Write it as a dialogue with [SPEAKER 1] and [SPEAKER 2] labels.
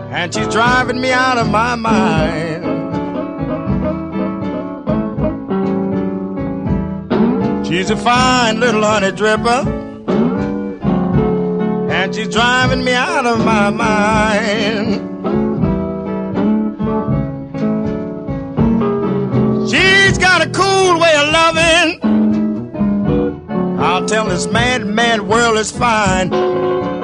[SPEAKER 1] and she's driving me out of my mind. She's a fine little honey dripper, and she's driving me out of my mind. She's got a cool way of loving. I'll tell this mad, mad world is fine.